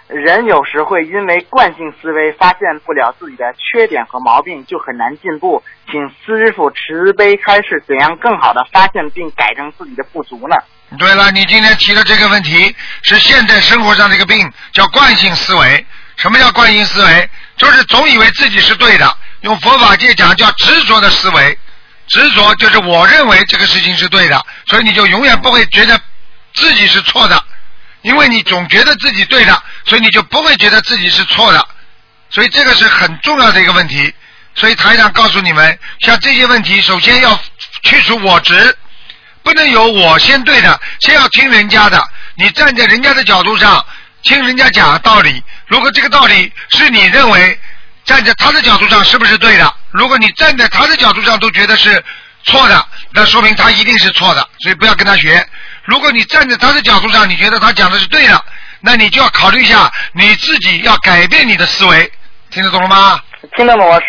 人有时会因为惯性思维发现不了自己的缺点和毛病，就很难进步。请师父慈悲开示，怎样更好的发现并改正自己的不足呢？ 对了，你今天提的这个问题是现在生活上的一个病，叫惯性思维。什么叫惯性思维？就是总以为自己是对的，用佛法界讲叫执着的思维。执着就是我认为这个事情是对的，所以你就永远不会觉得自己是错的，因为你总觉得自己对的，所以你就不会觉得自己是错的。所以这个是很重要的一个问题。所以台长告诉你们，像这些问题首先要去除我执，不能有我先对的，先要听人家的，你站在人家的角度上听人家讲道理，如果这个道理是你认为站在他的角度上是不是对的，如果你站在他的角度上都觉得是错的，那说明他一定是错的，所以不要跟他学。如果你站在他的角度上你觉得他讲的是对的，那你就要考虑一下你自己要改变你的思维。听得懂了吗？ 听得懂，